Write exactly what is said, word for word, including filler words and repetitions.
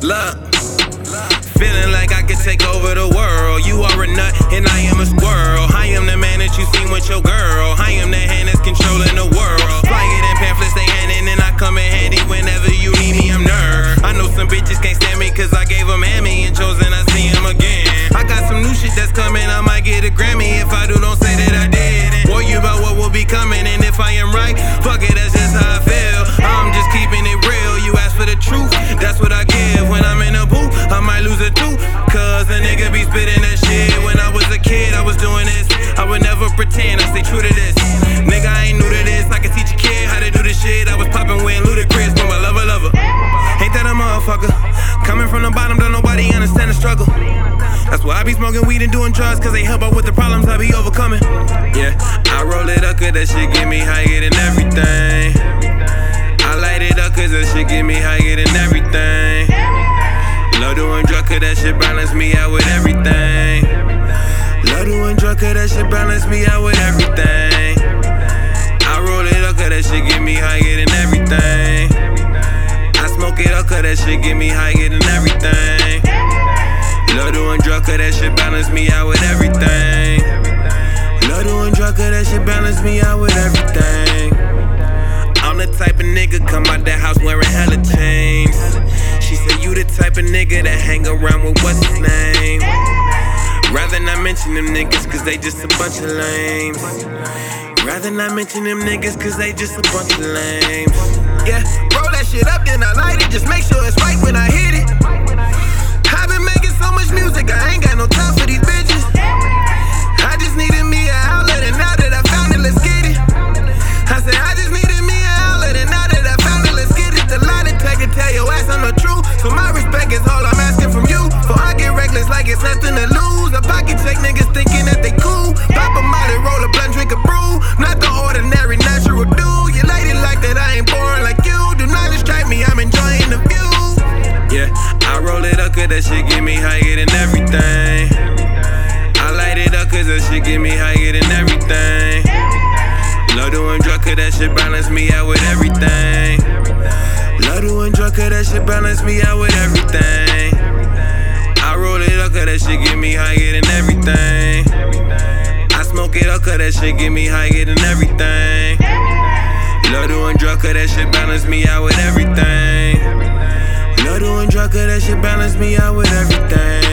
Look, feeling like I could take over the world. You are a nut and I am a squirrel. I am the man that you seen with your girl. I am the hand that's controlling the world. Fly it in pamphlets they handing and I come in handy whenever you need me, I'm nerd. I know some bitches can't stand me cause I gave them Emmy and chosen I see him again. I got some new shit that's coming, I might get a Grammy. If I do, don't say that I did. Worry about what will be coming, and if I am right, fuck it, that's just how I feel. I'm just keeping it real, you ask for the truth, that's what I give. When I'm in a booth, I might lose a tooth, cause a nigga be spitting that shit. When I was a kid, I was doing this, I would never pretend, I stay true to this. Nigga, I ain't new to this, I can teach a kid how to do this shit. I was popping when Ludacris, but my lover, lover. Ain't that a motherfucker? Coming from the bottom, don't nobody understand the struggle. That's why I be smoking weed and doing drugs, cause they help out with the problems I be overcoming. Yeah, I roll it up cause that shit get me higher than everything. I light it up cause that shit get me higher than everything. Love doing drugs cause that shit balance me out with everything. Love doing drugs cause that shit balance me out with everything. I roll it up cause that shit get me higher than everything. I smoke it up cause that shit get me higher than everything. Love doing drugs cause that shit balance me out with everything. Love doing drugs cause that shit balance me out with everything. I'm the type of nigga come out that house wearing hella chains. She said you the type of nigga that hang around with what's his name. Rather not mention them niggas cause they just a bunch of lames. Rather not mention them niggas cause they just a bunch of lames. Yeah, roll that shit up then I light it, just make sure it's right when I hit it. I've been making so much music, I ain't got no time for these bitches. I just needed me an outlet, and now that I found it, let's get it. I said I just needed me an outlet, and now that I found it, let's get it. The lie detector tell your ass I'm the truth, so my respect is all I'm asking from you. For I get reckless like it's nothing to lose. A pocket check niggas thinking that they cool. Pop a molly, roll a blunt, drink a brew. Not the ordinary natural dude. You lady like that, I ain't boring like you. Do not distract me, I'm enjoying the view. Yeah, I roll it up cause that shit get me higher than everything. I light it up cause that shit get me higher than everything. Love doing drugs cause that shit balance me out with everything. Love doing drugs cause that shit balance me out with everything. I roll it up cause that shit get me higher than everything. I smoke it up cause that shit get me higher than everything. Love doing drugs cause that shit balance me out with everything. Love doing drugs cause that shit balance me out with everything.